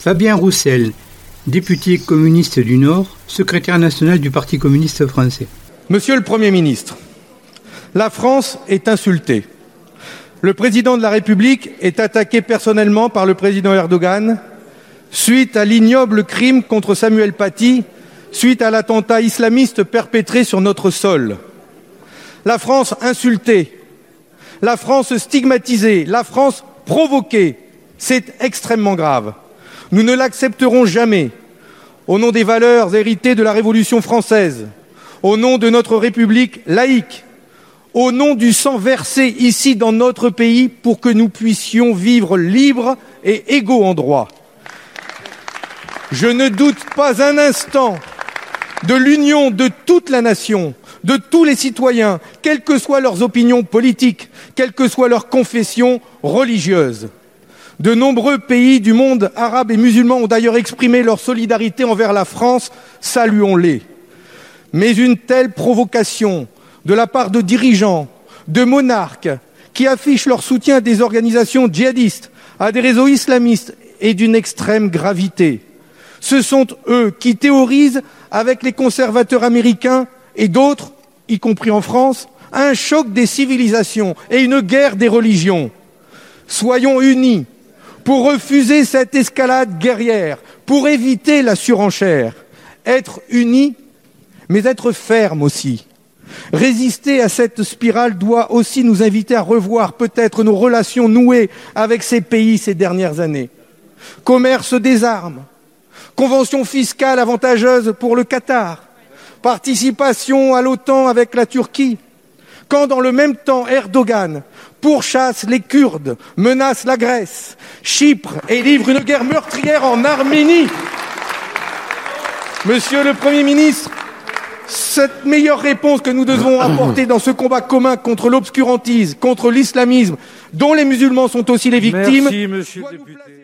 Fabien Roussel, député communiste du Nord, secrétaire national du Parti communiste français. Monsieur le Premier ministre, la France est insultée. Le président de la République est attaqué personnellement par le président Erdogan suite à l'ignoble crime contre Samuel Paty, suite à l'attentat islamiste perpétré sur notre sol. La France insultée, la France stigmatisée, la France provoquée, c'est extrêmement grave. Nous ne l'accepterons jamais. Au nom des valeurs héritées de la Révolution française, au nom de notre République laïque, au nom du sang versé ici dans notre pays pour que nous puissions vivre libres et égaux en droit. Je ne doute pas un instant de l'union de toute la nation, de tous les citoyens, quelles que soient leurs opinions politiques, quelle que soit leur confession religieuse. De nombreux pays du monde arabe et musulman ont d'ailleurs exprimé leur solidarité envers la France, saluons-les. Mais une telle provocation de la part de dirigeants, de monarques, qui affichent leur soutien à des organisations djihadistes, à des réseaux islamistes, est d'une extrême gravité. Ce sont eux qui théorisent avec les conservateurs américains et d'autres, y compris en France, un choc des civilisations et une guerre des religions. Soyons unis pour refuser cette escalade guerrière, pour éviter la surenchère. Être unis, mais être fermes aussi. Résister à cette spirale doit aussi nous inviter à revoir peut-être nos relations nouées avec ces pays ces dernières années. Commerce des armes, convention fiscale avantageuse pour le Qatar, participation à l'OTAN avec la Turquie, quand dans le même temps Erdogan pourchasse les Kurdes, menace la Grèce, Chypre et livre une guerre meurtrière en Arménie. Monsieur le Premier ministre, cette meilleure réponse que nous devons apporter dans ce combat commun contre l'obscurantisme, contre l'islamisme, dont les musulmans sont aussi les victimes. Merci, monsieur le député.